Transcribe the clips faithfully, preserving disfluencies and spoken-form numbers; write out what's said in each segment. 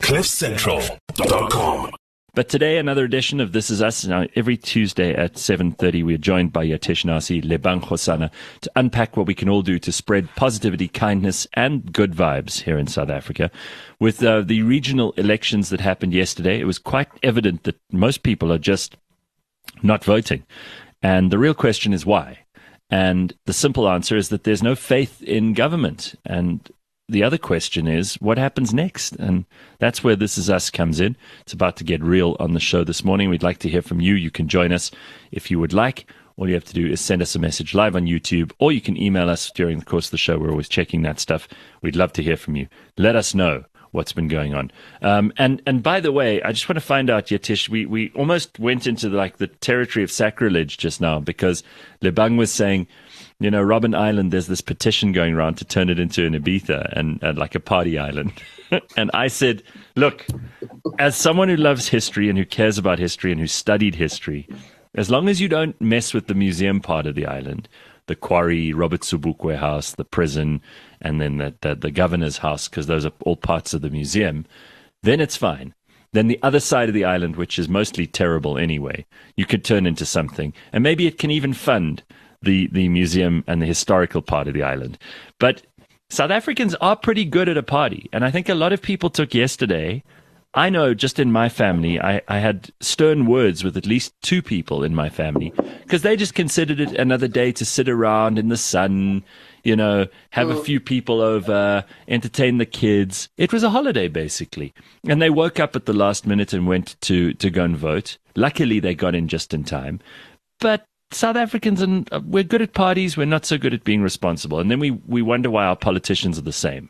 cliff central dot com. But today, another edition of This Is Us. Now, every Tuesday at seven thirty, we are joined by Yatish Nasi, Lebang Khosana, to unpack what we can all do to spread positivity, kindness, and good vibes here in South Africa. With uh, the regional elections that happened yesterday, it was quite evident that most people are just not voting. And the real question is why? And the simple answer is that there's no faith in government. And the other question is, what happens next? And that's where This Is Us comes in. It's about to get real on the show this morning. We'd like to hear from you. You can join us if you would like. All you have to do is send us a message live on YouTube, or you can email us during the course of the show. We're always checking that stuff. We'd love to hear from you. Let us know what's been going on. Um, and, and by the way, I just want to find out, Yatish, we, we almost went into the, like the territory of sacrilege just now, because Lebang was saying, you know, Robben Island, there's this petition going around to turn it into an Ibiza and, and like a party island. And I said, look, as someone who loves history and who cares about history and who studied history, as long as you don't mess with the museum part of the island, the quarry, Robert Sobukwe house, the prison, and then the, the, the governor's house, because those are all parts of the museum, then it's fine. Then the other side of the island, which is mostly terrible anyway, you could turn into something. And maybe it can even fund the, the museum and the historical part of the island. But South Africans are pretty good at a party. And I think a lot of people took yesterday. I know just in my family, I, I had stern words with at least two people in my family because they just considered it another day to sit around in the sun, you know, have a few people over, entertain the kids. It was a holiday, basically. And they woke up at the last minute and went to, to go and vote. Luckily, they got in just in time. But South Africans, and we're good at parties. We're not so good at being responsible. And then we, we wonder why our politicians are the same.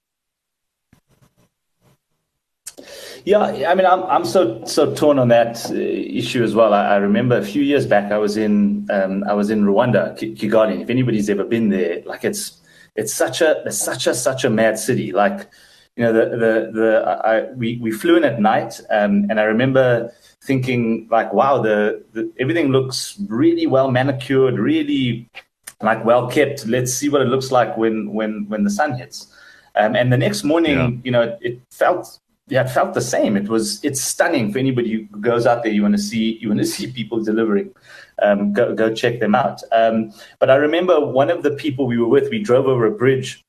Yeah, I mean, I'm I'm so so torn on that uh, issue as well. I, I remember a few years back, I was in um, I was in Rwanda, K- Kigali. If anybody's ever been there, like it's it's such a it's such a such a mad city. Like, you know, the the the I, we we flew in at night, um, and I remember thinking like, wow, the, the everything looks really well manicured, really like well kept. Let's see what it looks like when when when the sun hits. Um, and the next morning, yeah. you know, it, it felt. Yeah, it felt the same. It was. It's stunning for anybody who goes out there. You want to see. You want to see people delivering. Um, go go check them out. Um, but I remember one of the people we were with. We drove over a bridge,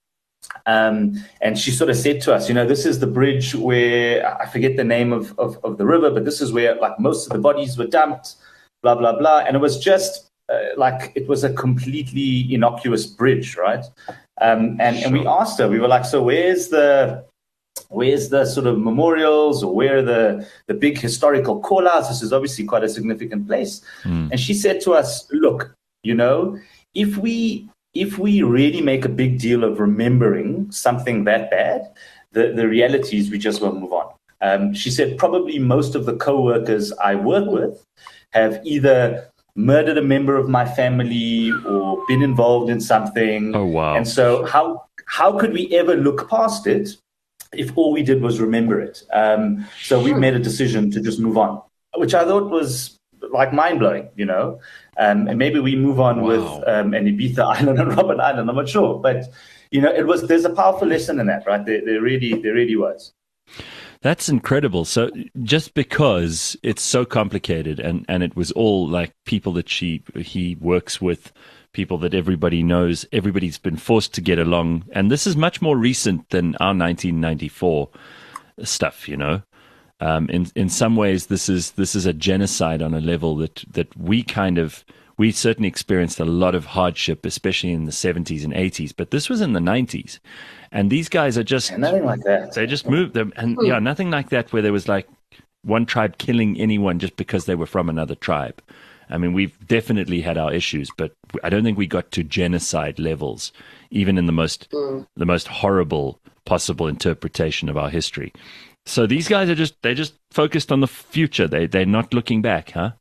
um, and she sort of said to us, "You know, this is the bridge where I forget the name of, of of the river, but this is where like most of the bodies were dumped." Blah blah blah. And it was just uh, like it was a completely innocuous bridge, right? Um, and and we asked her. We were like, "So where's the?" Where's the sort of memorials, or where are the, the big historical call-outs? This is obviously quite a significant place. Mm. And she said to us, look, you know, if we if we really make a big deal of remembering something that bad, the, the reality is we just won't move on. Um, she said probably most of the co-workers I work with have either murdered a member of my family or been involved in something. Oh, wow. And so how how could we ever look past it if all we did was remember it? Um, so we made a decision to just move on, which I thought was like mind-blowing, you know. Um, and maybe we move on wow. with um, an Ibiza Island and Robben Island, I'm not sure. But, you know, it was there's a powerful lesson in that, right? There, there really, there really was. That's incredible. So just because it's so complicated and, and it was all like people that she he works with, people that everybody knows, everybody's been forced to get along. And this is much more recent than our nineteen ninety-four stuff, you know. Um, in in some ways, this is this is a genocide on a level that, that we kind of, we certainly experienced a lot of hardship, especially in the seventies and eighties. But this was in the nineties. And these guys are just... And nothing like that. They just moved them. And yeah, nothing like that where there was like one tribe killing anyone just because they were from another tribe. I mean, we've definitely had our issues, but I don't think we got to genocide levels, even in the most mm. the most horrible possible interpretation of our history. So these guys are just, they're just focused on the future. They, they're not looking back, huh?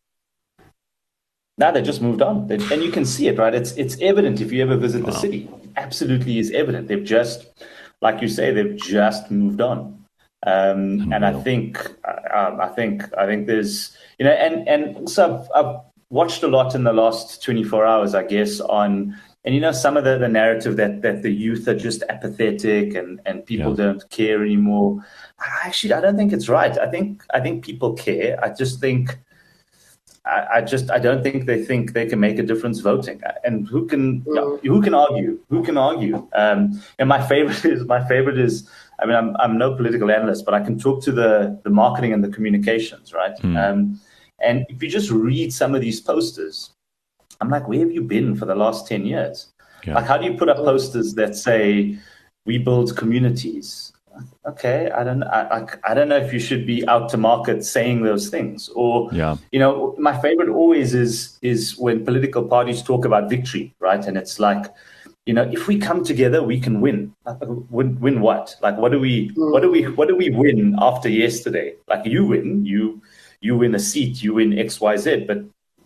No, they just moved on. They, and you can see it, right? It's it's evident if you ever visit wow. the city. Absolutely is evident. They've just, like you say, they've just moved on. Um, and I think, um, I think, I think there's, you know, and, and so I've, I've watched a lot in the last twenty-four hours, I guess, on and you know, some of the, the narrative that, that the youth are just apathetic and, and people yeah. don't care anymore. Actually, I don't think it's right. I think I think people care. I just think I, I just I don't think they think they can make a difference voting. And who can mm. yeah, who can argue? Who can argue? Um, and my favorite is my favorite is. I mean, I'm I'm no political analyst, but I can talk to the the marketing and the communications, right? Mm. Um, and if you just read some of these posters, I'm like, where have you been for the last ten years? Yeah. Like, how do you put up posters that say, we build communities? Okay, I don't I, I, I don't know if you should be out to market saying those things. Or, yeah. you know, my favorite always is is when political parties talk about victory, right? And it's like, you know, if we come together, we can win. Win, win what? Like, what do we, what do we, what do we win after yesterday? Like, you win, you, you win a seat, you win X, Y, Z. But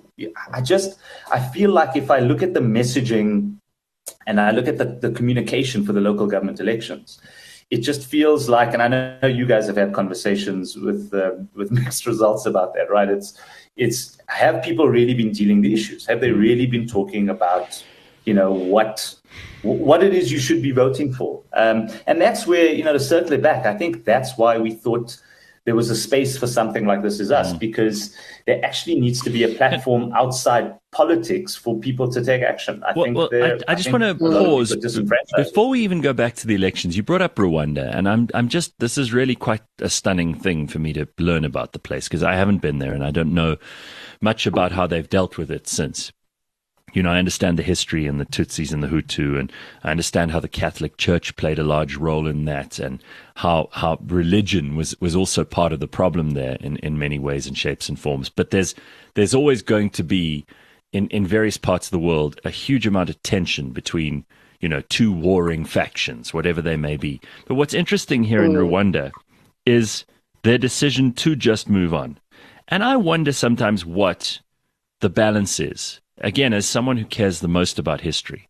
I just, I feel like if I look at the messaging and I look at the, the communication for the local government elections, it just feels like, and I know you guys have had conversations with uh, with mixed results about that, right? It's, it's, have people really been dealing the issues? Have they really been talking about, you know, what what it is you should be voting for? Um, and that's where, you know, to circle it back, I think that's why we thought there was a space for something like This Is Us, mm. because there actually needs to be a platform outside politics for people to take action. I well, think well, I, I just want to pause before we even go back to the elections. You brought up Rwanda, and I'm I'm just this is really quite a stunning thing for me to learn about the place, because I haven't been there and I don't know much about how they've dealt with it since. You know, I understand the history and the Tutsis and the Hutu, and I understand how the Catholic Church played a large role in that, and how how religion was, was also part of the problem there in, in many ways and shapes and forms. But there's there's always going to be, in, in various parts of the world, a huge amount of tension between, you know, two warring factions, whatever they may be. But what's interesting here in Rwanda is their decision to just move on. And I wonder sometimes what the balance is. Again, as someone who cares the most about history,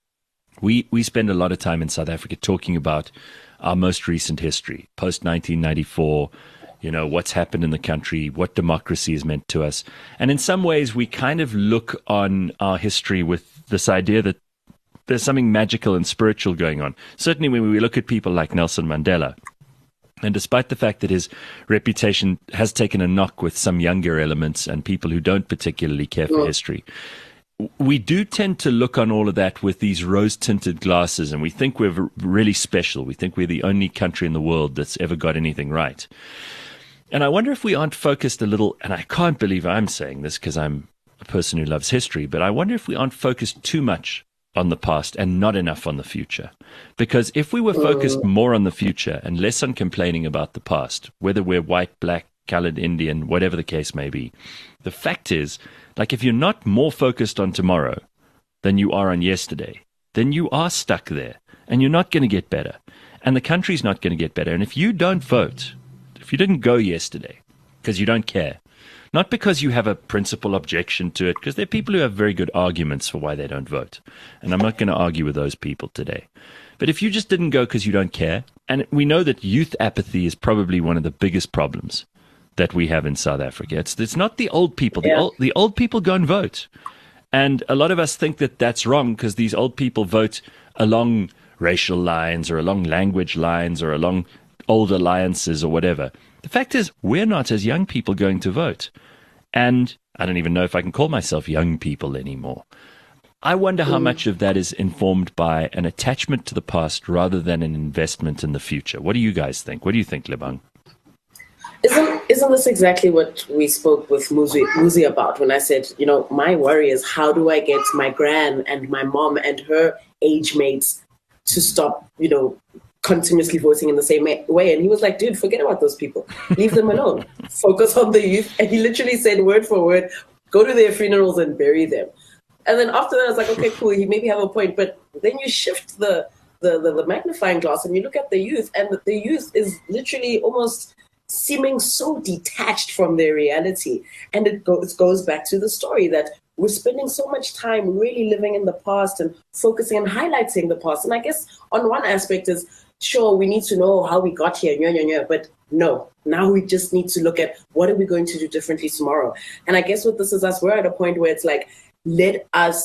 we we spend a lot of time in South Africa talking about our most recent history, post nineteen ninety-four, you know, what's happened in the country, what democracy has meant to us. And in some ways, we kind of look on our history with this idea that there's something magical and spiritual going on. Certainly when we look at people like Nelson Mandela, and despite the fact that his reputation has taken a knock with some younger elements and people who don't particularly care for history, we do tend to look on all of that with these rose-tinted glasses, and we think we're really special. We think we're the only country in the world that's ever got anything right. And I wonder if we aren't focused a little, and I can't believe I'm saying this because I'm a person who loves history, but I wonder if we aren't focused too much on the past and not enough on the future. Because if we were focused more on the future and less on complaining about the past, whether we're white, black, colored, Indian, whatever the case may be, the fact is, like, if you're not more focused on tomorrow than you are on yesterday, then you are stuck there and you're not going to get better. And the country's not going to get better. And if you don't vote, if you didn't go yesterday because you don't care, not because you have a principal objection to it, because there are people who have very good arguments for why they don't vote. And I'm not going to argue with those people today. But if you just didn't go because you don't care, and we know that youth apathy is probably one of the biggest problems that we have in South Africa. It's, it's not the old people. The, yeah. old, the old people go and vote. And a lot of us think that that's wrong because these old people vote along racial lines or along language lines or along old alliances or whatever. The fact is, we're not as young people going to vote. And I don't even know if I can call myself young people anymore. I wonder how much of that is informed by an attachment to the past rather than an investment in the future. What do you guys think? What do you think, Lebang? Isn't, isn't this exactly what we spoke with Muzi, Muzi about when I said, you know, my worry is how do I get my gran and my mom and her age mates to stop, you know, continuously voting in the same way. And he was like, dude, forget about those people. Leave them alone. Focus on the youth. And he literally said word for word, go to their funerals and bury them. And then after that, I was like, okay, cool. He maybe have a point. But then you shift the, the, the, the magnifying glass and you look at the youth, and the youth is literally almost seeming so detached from their reality. And it goes, goes back to the story that we're spending so much time really living in the past and focusing and highlighting the past. And I guess on one aspect is, sure, we need to know how we got here, yeah, yeah, yeah, but no, now we just need to look at what are we going to do differently tomorrow. And I guess with This Is Us, we're at a point where it's like, let us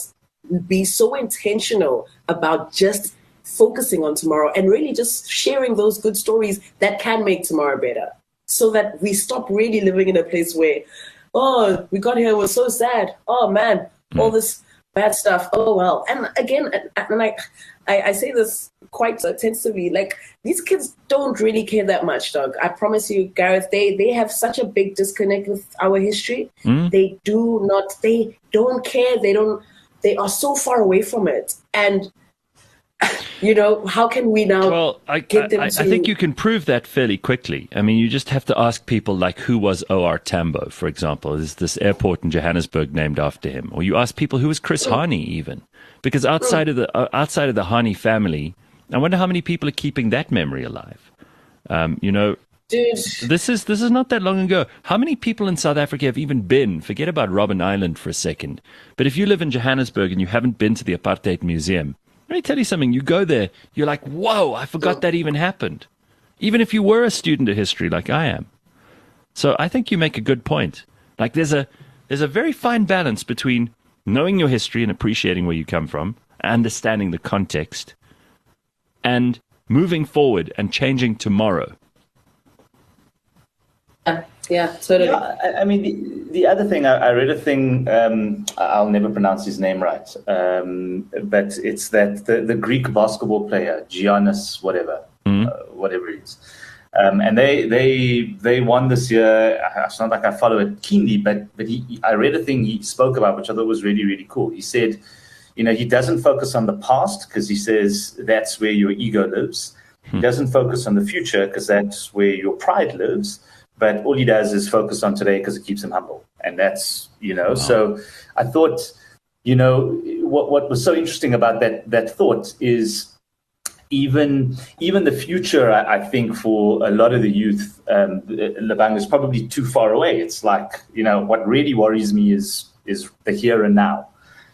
be so intentional about just focusing on tomorrow and really just sharing those good stories that can make tomorrow better, so that we stop really living in a place where, oh, we got here, it was so sad. Oh, man, all this bad stuff. Oh, well. And again, and I, I, I say this quite intensively, like, these kids don't really care that much, dog. I promise you, Gareth, they, they have such a big disconnect with our history. Mm. They do not, they don't care. They don't, they are so far away from it. And you know, how can we now well, I, get them I, to... I think you can prove that fairly quickly. I mean, you just have to ask people like, who was O R Tambo, for example? There's this airport in Johannesburg named after him. Or you ask people, who was Chris mm. Hani even? Because outside mm. of the uh, outside of the Hani family, I wonder how many people are keeping that memory alive. Um, you know, Dude. this is this is not that long ago. How many people in South Africa have even been? Forget about Robben Island for a second. But if you live in Johannesburg and you haven't been to the Apartheid Museum, let me tell you something. You go there, you're like, whoa, I forgot that even happened. Even if you were a student of history like I am. So I think you make a good point. Like there's a there's a very fine balance between knowing your history and appreciating where you come from, understanding the context, and moving forward and changing tomorrow. Yeah, yeah, totally. Yeah, I, I mean, the, the other thing, I, I read a thing, um, I'll never pronounce his name right, um, but it's that the, the Greek basketball player, Giannis, whatever, mm-hmm. uh, whatever it is. Um, and they they they won this year. It's not like I follow it keenly, but but he, I read a thing he spoke about, which I thought was really, really cool. He said, you know, he doesn't focus on the past because he says that's where your ego lives. Hmm. He doesn't focus on the future because that's where your pride lives. But all he does is focus on today because it keeps him humble. And that's, you know, wow. So I thought, you know, what what was so interesting about that that thought is even even the future, I, I think, for a lot of the youth, um, Lebang is probably too far away. It's like, you know, what really worries me is is the here and now.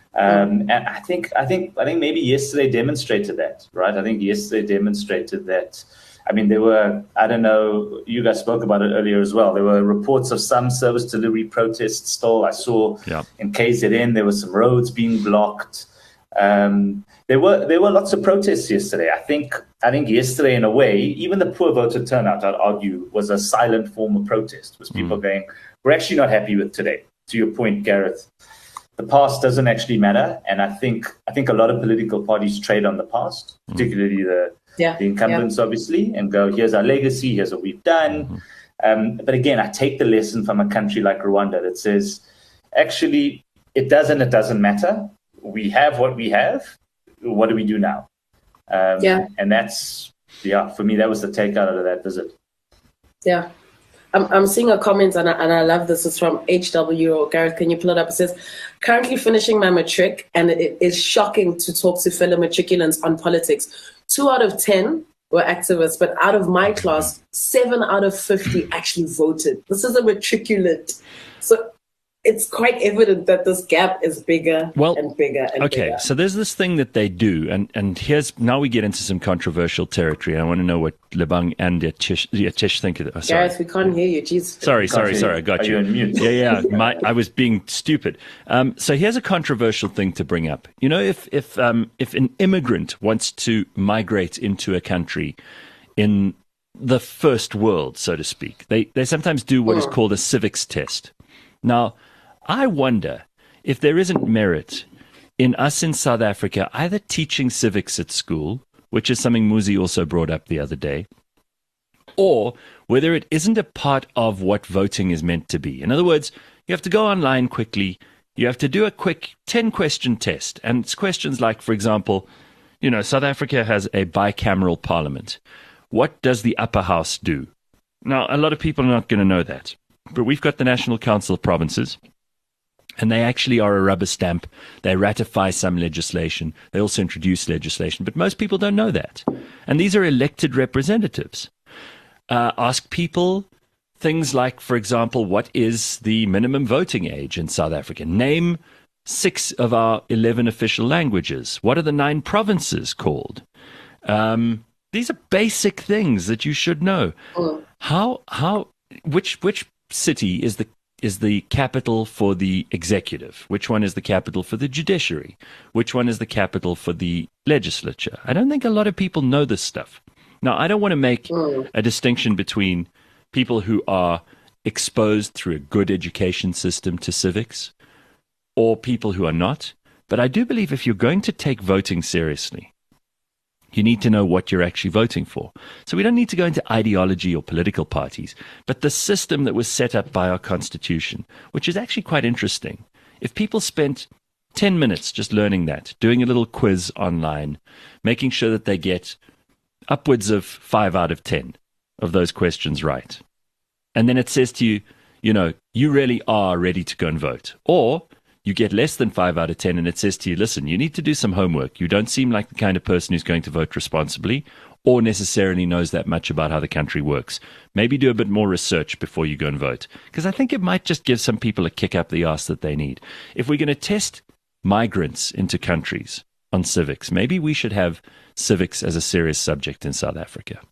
Um, and I think I think I think maybe yesterday demonstrated that, right? I think yesterday demonstrated that. I mean, there were, I don't know, you guys spoke about it earlier as well. There were reports of some service delivery protests still. I saw yeah. in K Z N, there were some roads being blocked. Um, there were there were lots of protests yesterday. I think I think yesterday, in a way, even the poor voter turnout, I'd argue, was a silent form of protest. Was people mm. going, we're actually not happy with today. To your point, Gareth, the past doesn't actually matter. And I think I think a lot of political parties trade on the past, mm. particularly the Yeah, the incumbents, yeah. obviously, and go, here's our legacy, here's what we've done. Mm-hmm. Um, but again, I take the lesson from a country like Rwanda that says, actually, it doesn't, it doesn't matter. We have what we have. What do we do now? Um, yeah. And that's, yeah, for me, that was the takeout of that visit. Yeah. I'm, I'm seeing a comment, and I, and I love this. It's from H W, or Gareth, can you pull it up? It says, currently finishing my matric, and it is shocking to talk to fellow matriculants on politics. Two out of ten were activists, but out of my class, seven out of fifty actually voted. This is a matriculant. So it's quite evident that this gap is bigger well, and bigger and okay, bigger. Okay, so there's this thing that they do, and, and here's, now we get into some controversial territory, and I want to know what Lebang and Yatish, Yatish think of it. Oh, Gareth, we can't hear you. Jeez. Sorry, sorry, sorry, I got Are you. you on mute? Yeah, yeah, my, I was being stupid. Um, so here's a controversial thing to bring up. You know, if, if, um, if an immigrant wants to migrate into a country in the first world, so to speak, they, they sometimes do what mm. is called a civics test. Now, I wonder if there isn't merit in us in South Africa either teaching civics at school, which is something Muzi also brought up the other day, or whether it isn't a part of what voting is meant to be. In other words, you have to go online quickly, you have to do a quick ten-question test, and it's questions like, for example, you know, South Africa has a bicameral parliament. What does the upper house do? Now, a lot of people are not going to know that, but we've got the National Council of Provinces, and they actually are a rubber stamp. They ratify some legislation. They also introduce legislation. But most people don't know that. And these are elected representatives. Uh, ask people things like, for example, what is the minimum voting age in South Africa? Name six of our eleven official languages. What are the nine provinces called? Um, these are basic things that you should know. How, how, which, which city is the is the capital for the executive? Which one is the capital for the judiciary? Which one is the capital for the legislature? I don't think a lot of people know this stuff. Now, I don't want to make mm. a distinction between people who are exposed through a good education system to civics or people who are not. But I do believe if you're going to take voting seriously, you need to know what you're actually voting for. So we don't need to go into ideology or political parties, but the system that was set up by our Constitution, which is actually quite interesting. If people spent ten minutes just learning that, doing a little quiz online, making sure that they get upwards of five out of ten of those questions right, and then it says to you, you know, you really are ready to go and vote. Or you get less than five out of ten and it says to you, listen, you need to do some homework. You don't seem like the kind of person who's going to vote responsibly or necessarily knows that much about how the country works. Maybe do a bit more research before you go and vote. Because I think it might just give some people a kick up the arse that they need. If we're going to test migrants into countries on civics, maybe we should have civics as a serious subject in South Africa.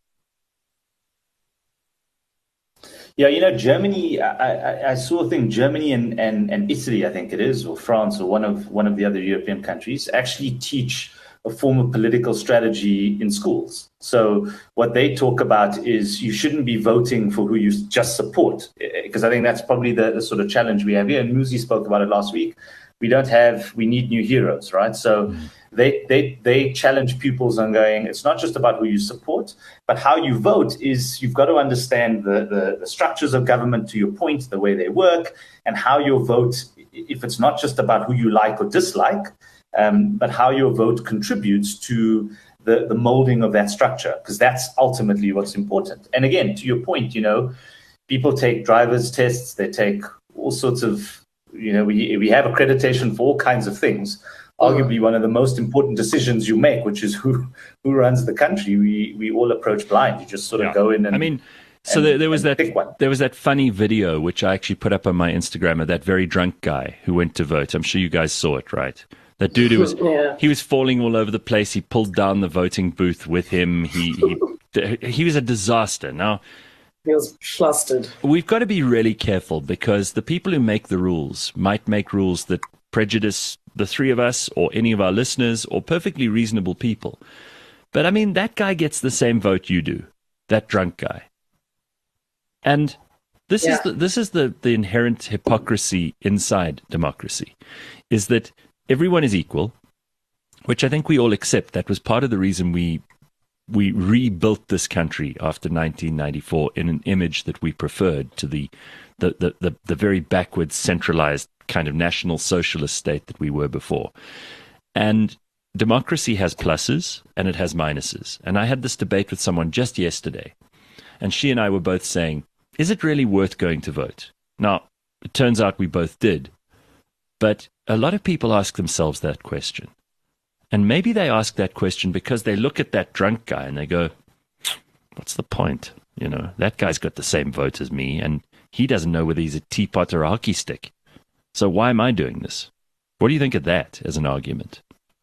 Yeah, you know, Germany, I, I, I saw a thing, Germany and, and, and Italy, I think it is, or France, or one of one of the other European countries, actually teach a form of political strategy in schools. So what they talk about is you shouldn't be voting for who you just support, because I think that's probably the, the sort of challenge we have here. And Muzi spoke about it last week. We don't have, we need new heroes, right? So mm. they, they, they challenge pupils on going, it's not just about who you support, but how you vote is you've got to understand the, the, the structures of government, to your point, the way they work, and how your vote, if it's not just about who you like or dislike, um, but how your vote contributes to the, the molding of that structure, because that's ultimately what's important. And again, to your point, you know, people take driver's tests, they take all sorts of, you know, we we have accreditation for all kinds of things. Arguably, one of the most important decisions you make, which is who who runs the country, we we all approach blind. You just sort of yeah. go in and. I mean, so and, there, there was that there was that funny video which I actually put up on my Instagram of that very drunk guy who went to vote. I'm sure you guys saw it, right? That dude who was yeah. he was falling all over the place. He pulled down the voting booth with him. He he, he was a disaster. Now. Feels flustered. We've got to be really careful because the people who make the rules might make rules that prejudice the three of us or any of our listeners or perfectly reasonable people. But I mean, that guy gets the same vote you do, that drunk guy. And this yeah. is the, this is the, the inherent hypocrisy inside democracy, is that everyone is equal, which I think we all accept. That was part of the reason we We rebuilt this country after nineteen ninety-four in an image that we preferred to the the, the, the, the very backwards, centralized kind of national socialist state that we were before. And democracy has pluses and it has minuses. And I had this debate with someone just yesterday, and she and I were both saying, is it really worth going to vote? Now, it turns out we both did. But a lot of people ask themselves that question. And maybe they ask that question because they look at that drunk guy and they go, what's the point? You know, that guy's got the same vote as me and he doesn't know whether he's a teapot or a hockey stick. So why am I doing this? What do you think of that as an argument?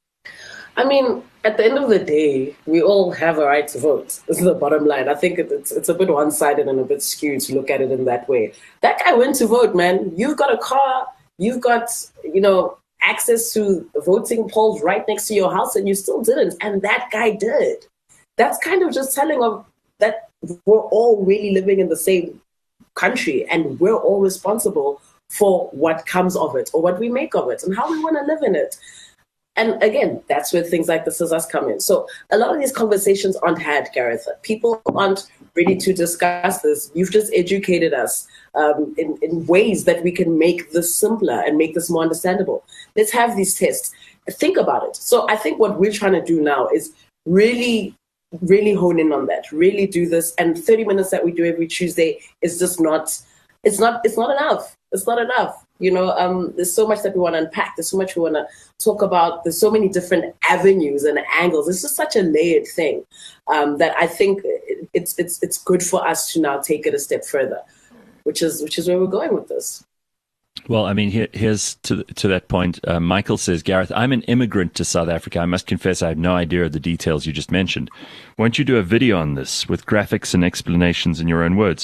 I mean, at the end of the day, we all have a right to vote. This is the bottom line. I think it's it's a bit one-sided and a bit skewed to look at it in that way. That guy went to vote, man. You've got a car. You've got, you know, access to voting polls right next to your house, and you still didn't. And that guy did. That's kind of just telling of that we're all really living in the same country and we're all responsible for what comes of it or what we make of it and how we want to live in it. And again, that's where things like this is us come in. So a lot of these conversations aren't had, Gareth. People aren't ready to discuss this. You've just educated us um, in, in ways that we can make this simpler and make this more understandable. Let's have these tests. Think about it. So I think what we're trying to do now is really, really hone in on that, really do this. And thirty minutes that we do every Tuesday is just not, it's not, it's not enough. It's not enough. You know, um, there's so much that we want to unpack. There's so much we want to talk about. There's so many different avenues and angles. It's just such a layered thing um, that I think it's it's it's good for us to now take it a step further, which is which is where we're going with this. Well, I mean, here, here's to to that point. Uh, Michael says, Gareth, I'm an immigrant to South Africa. I must confess I have no idea of the details you just mentioned. Won't you do a video on this with graphics and explanations in your own words?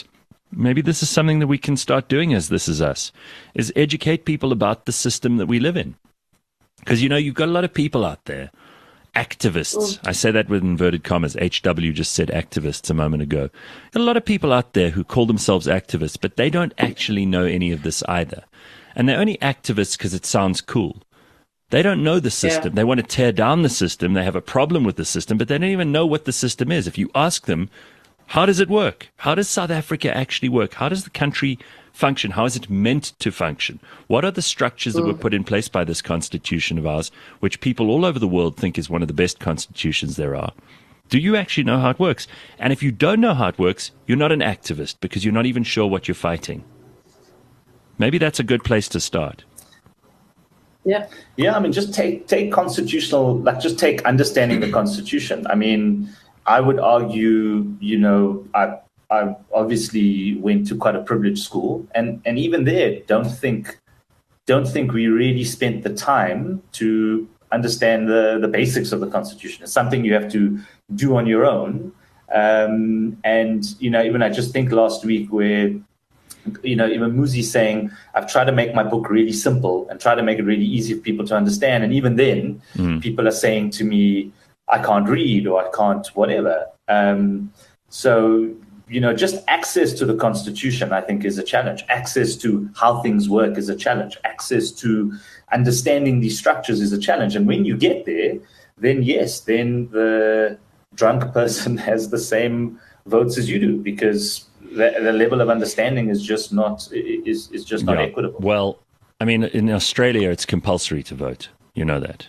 Maybe this is something that we can start doing as This Is Us, is educate people about the system that we live in. Because, you know, you've got a lot of people out there, activists. I say that with inverted commas. H W just said activists a moment ago. A lot of people out there who call themselves activists, but they don't actually know any of this either. And they're only activists because it sounds cool. They don't know the system. Yeah. They want to tear down the system. They have a problem with the system, but they don't even know what the system is. If you ask them, how does it work? How does South Africa actually work? How does the country function? How is it meant to function? What are the structures that were put in place by this constitution of ours, which people all over the world think is one of the best constitutions there are? Do you actually know how it works? And if you don't know how it works, you're not an activist because you're not even sure what you're fighting. Maybe that's a good place to start. Yeah. Yeah, I mean, just take take constitutional, like just take understanding the Constitution. I mean, I would argue, you know, I I obviously went to quite a privileged school, and, and even there, don't think don't think we really spent the time to understand the, the basics of the Constitution. It's something you have to do on your own. Um, and, you know, even I just think last week where, you know, even Muzi saying, I've tried to make my book really simple and try to make it really easy for people to understand. And even then, mm. people are saying to me, I can't read or I can't whatever. Um, so, you know, just access to the Constitution, I think, is a challenge. Access to how things work is a challenge. Access to understanding these structures is a challenge. And when you get there, then yes, then the drunk person has the same votes as you do, because the, the level of understanding is just not is is just not yeah. equitable. Well, I mean, in Australia, it's compulsory to vote. You know that.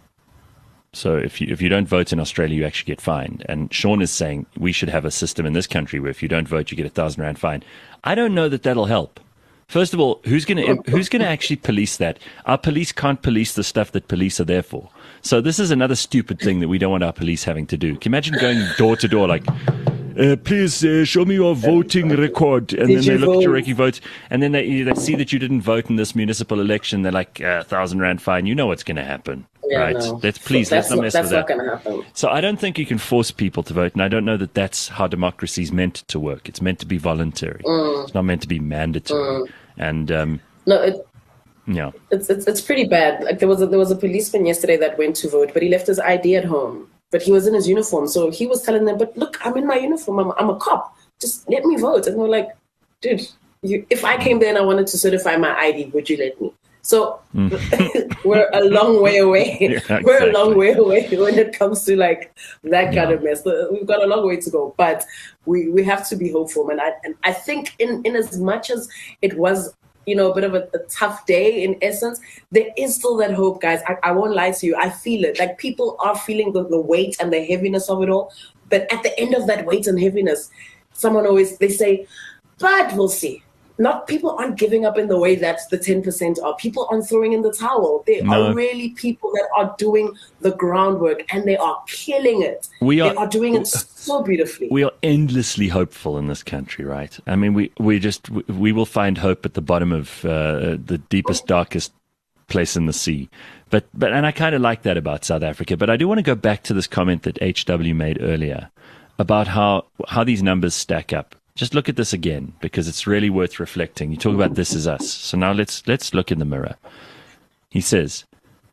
So if you if you don't vote in Australia, you actually get fined. And Sean is saying we should have a system in this country where if you don't vote, you get a thousand rand fine. I don't know that that'll help. First of all, who's going to who's going to actually police that? Our police can't police the stuff that police are there for. So this is another stupid thing that we don't want our police having to do. Can you imagine going door to door like, uh, please uh, show me your voting record, and Did then they look vote? at your record votes, and then they they see that you didn't vote in this municipal election. They're like a uh, thousand rand fine. You know what's going to happen. Yeah, right? no. Let's please that's let's not not, mess that's with that. not going to happen. So I don't think you can force people to vote, and I don't know that that's how democracy is meant to work. It's meant to be voluntary. Mm. It's not meant to be mandatory. Mm. And um, no, it, yeah, it's, it's it's pretty bad. Like there was a, there was a policeman yesterday that went to vote, but he left his I D at home. But he was in his uniform, so he was telling them, "But look, I'm in my uniform. I'm, I'm a cop. Just let me vote." And we're like, "Dude, you, if I came there and I wanted to certify my I D, would you let me?" So mm. we're a long way away. Yeah, exactly. We're a long way away when it comes to like that kind yeah. of mess. We've got a long way to go, but we, we have to be hopeful. And I and I think in, in as much as it was, you know, a bit of a, a tough day in essence, there is still that hope, guys. I, I won't lie to you. I feel it. Like people are feeling the, the weight and the heaviness of it all. But at the end of that weight and heaviness, someone always, they say, but we'll see. Not people aren't giving up in the way that the ten percent are. People aren't throwing in the towel. There no. are really people that are doing the groundwork and they are killing it. We are, they are doing it so beautifully. We are endlessly hopeful in this country, right? I mean, we, we just, we will find hope at the bottom of uh, the deepest, darkest place in the sea. But, but, and I kind of like that about South Africa. But I do want to go back to this comment that H W made earlier about how, how these numbers stack up. Just look at this again, because it's really worth reflecting. You talk about This Is Us. So now let's let's look in the mirror. He says,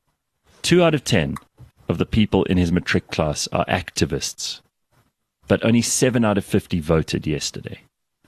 two out of ten of the people in his matric class are activists, but only seven out of fifty voted yesterday.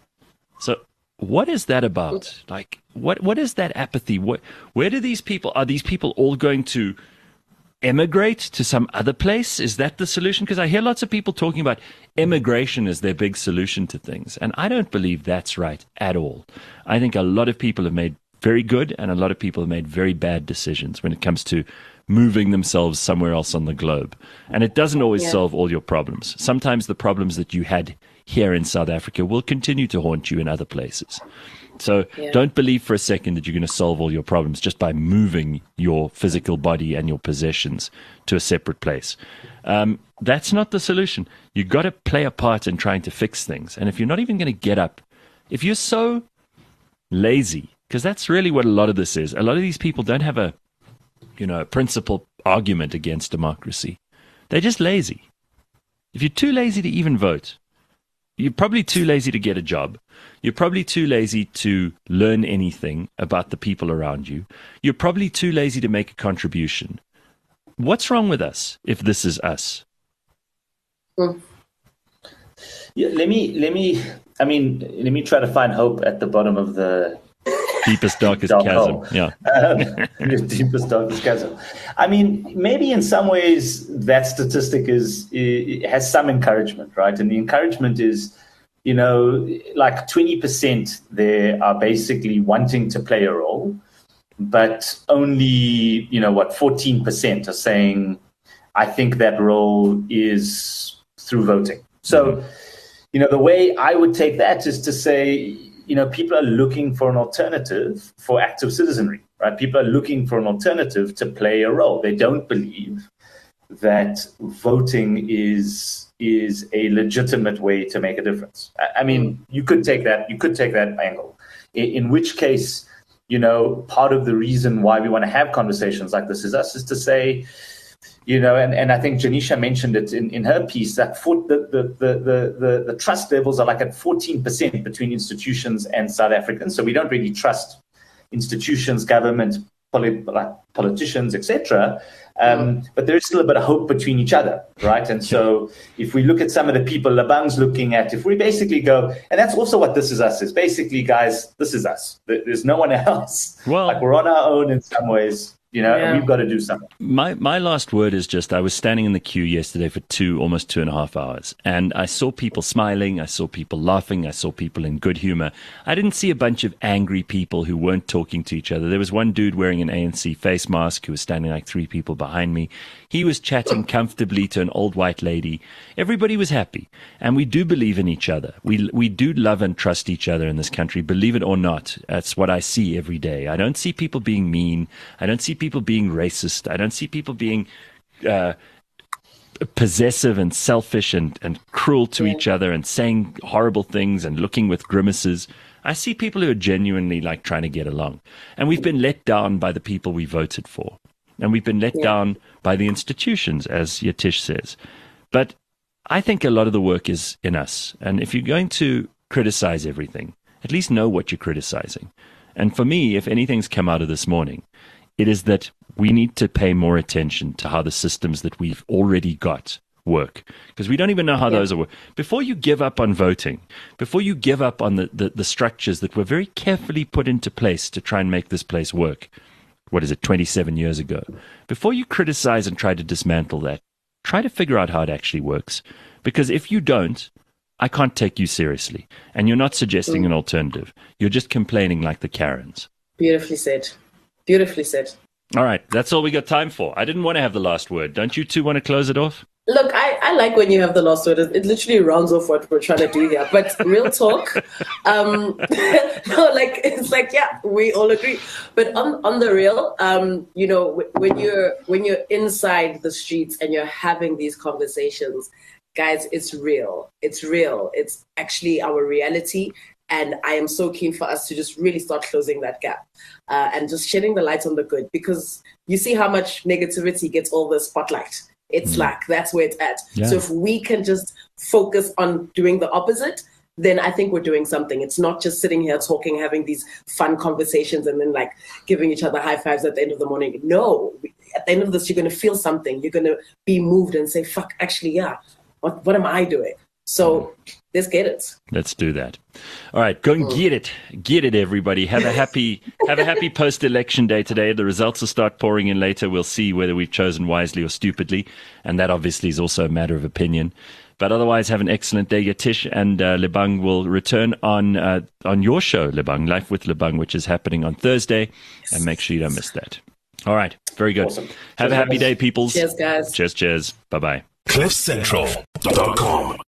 So what is that about? Like, what what is that apathy? What, where do these people, are these people all going to emigrate to some other place? Is that the solution? Because I hear lots of people talking about immigration as their big solution to things. And I don't believe that's right at all. I think a lot of people have made very good and a lot of people have made very bad decisions when it comes to moving themselves somewhere else on the globe. And it doesn't always yeah. solve all your problems. Sometimes the problems that you had here in South Africa will continue to haunt you in other places. So yeah. don't believe for a second that you're going to solve all your problems just by moving your physical body and your possessions to a separate place. Um, that's not the solution. You've got to play a part in trying to fix things. And if you're not even going to get up, if you're so lazy, because that's really what a lot of this is. A lot of these people don't have a, you know, a principled argument against democracy. They're just lazy. If you're too lazy to even vote, you're probably too lazy to get a job. You're probably too lazy to learn anything about the people around you. You're probably too lazy to make a contribution. What's wrong with us if this is us? Mm. Yeah, let me, let me, I mean, let me try to find hope at the bottom of the deepest, darkest dark chasm. Hole. Yeah. um, deepest, darkest chasm. I mean, maybe in some ways that statistic is, it has some encouragement, right? And the encouragement is, you know, like twenty percent there are basically wanting to play a role, but only, you know, what, fourteen percent are saying, I think that role is through voting. So, mm-hmm. you know, the way I would take that is to say, you know, people are looking for an alternative for active citizenry, right? People are looking for an alternative to play a role. They don't believe that voting is is a legitimate way to make a difference. I, I mean, you could take that, you could take that angle, in, in which case, you know, part of the reason why we want to have conversations like this is us is to say, you know, and, and I think Janisha mentioned it in, in her piece, that for, the, the, the, the, the, the trust levels are like at fourteen percent between institutions and South Africans. So we don't really trust institutions, government, polit, like politicians, et cetera. Um, but there is still a bit of hope between each other, right? And so if we look at some of the people Lebang's looking at, if we basically go, and that's also what This Is Us is. Basically, guys, this is us. There's no one else. Well, like we're on our own in some ways. You know, yeah. and we've got to do something. My my last word is just, I was standing in the queue yesterday for two, almost two and a half hours, and I saw people smiling, I saw people laughing, I saw people in good humor. I didn't see a bunch of angry people who weren't talking to each other. There was one dude wearing an A N C face mask who was standing like three people behind me. He was chatting comfortably to an old white lady. Everybody was happy, and we do believe in each other. We we do love and trust each other in this country, believe it or not. That's what I see every day. I don't see people being mean. I don't see people being racist. I don't see people being uh, possessive and selfish and, and cruel to yeah. each other and saying horrible things and looking with grimaces. I see people who are genuinely like trying to get along. And we've been let down by the people we voted for. And we've been let yeah. down by the institutions, as Yatish says. But I think a lot of the work is in us. And if you're going to criticize everything, at least know what you're criticizing. And for me, if anything's come out of this morning, it is that we need to pay more attention to how the systems that we've already got work, because we don't even know how yeah. those are work. Before you give up on voting, before you give up on the, the, the structures that were very carefully put into place to try and make this place work, what is it, twenty-seven years ago, before you criticize and try to dismantle that, try to figure out how it actually works. Because if you don't, I can't take you seriously. And you're not suggesting mm. an alternative. You're just complaining like the Karens. Beautifully said. Beautifully said. All right. That's all we got time for. I didn't want to have the last word. Don't you two want to close it off? Look, I, I like when you have the last word. It literally rounds off what we're trying to do here. But real talk, um, no, like it's like yeah, we all agree. But on on the real, um, you know, when you're when you're inside the streets and you're having these conversations, guys, it's real. It's real. It's actually our reality. And I am so keen for us to just really start closing that gap uh, and just shedding the light on the good, because you see how much negativity gets all the spotlight. It's mm. like, that's where it's at. Yeah. So if we can just focus on doing the opposite, then I think we're doing something. It's not just sitting here talking, having these fun conversations and then like giving each other high fives at the end of the morning. No, at the end of this, you're going to feel something. You're going to be moved and say, fuck, actually, yeah, what, what am I doing? So let's get it. Let's do that. All right, go and get it. Get it, everybody. Have a happy have a happy post-election day today. The results will start pouring in later. We'll see whether we've chosen wisely or stupidly. And that obviously is also a matter of opinion. But otherwise, have an excellent day. Yatish and uh, Lebang will return on uh, on your show, Lebang, Life with Lebang, which is happening on Thursday. And make sure you don't miss that. All right, very good. Awesome. Have cheers, a happy guys. day, peoples. Cheers, guys. Cheers, cheers. Bye-bye. cliff central dot com